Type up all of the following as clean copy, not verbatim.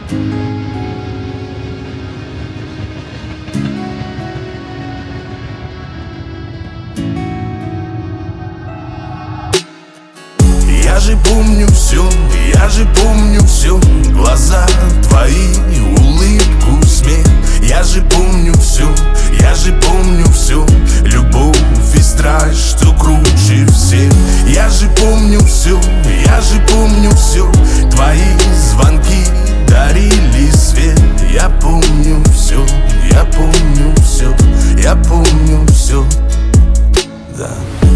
Я же помню все, я же помню все. Глаза твои, улыбку, смех. Я же помню все, я же помню все. Любовь и страсть, что круче всех. Я же помню все, я же помню все. Твои звонки дарили свет. Я помню все, я помню все. Я помню все, да.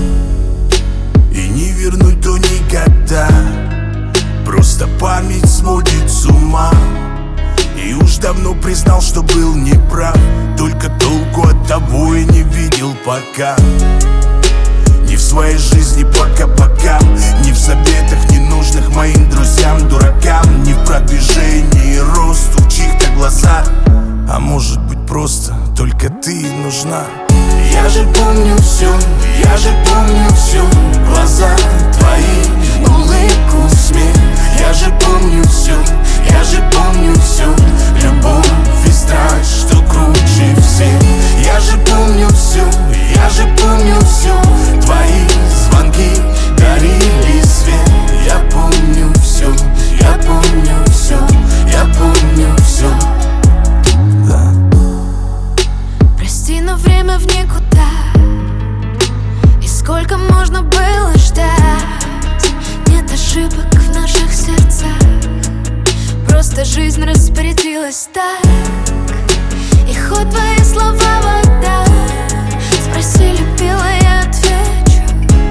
И не вернуть то никогда. Просто память сводит с ума. И уж давно признал, что был неправ. Только толку от того и не видел пока. Не в своей жизни пока-пока. Не в заветах ненужных моим друзьям, дуракам. Не в продвижении и росту в чьих-то глазах. А может быть просто только ты нужна. Я же помню все, я же помню все. Глаза твои, улыбку, смех. Я же помню все, я же помню все. Любовь и страсть, что круче всех. Я же помню все, я же помню все. Твои звонки дарили свет. Я помню все, я помню все. Я помню все, да. Прости, но время в никуда. И сколько можно было ждать? Нет ошибок в наших сердцах. Просто жизнь распорядилась так. И хоть твои слова вода, спроси, любила, я отвечу.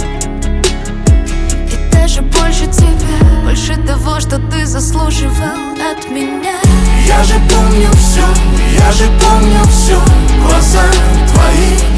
И даже больше тебя, больше того, что ты заслуживал от меня. Я же помню все, я же помню все. Глаза твои,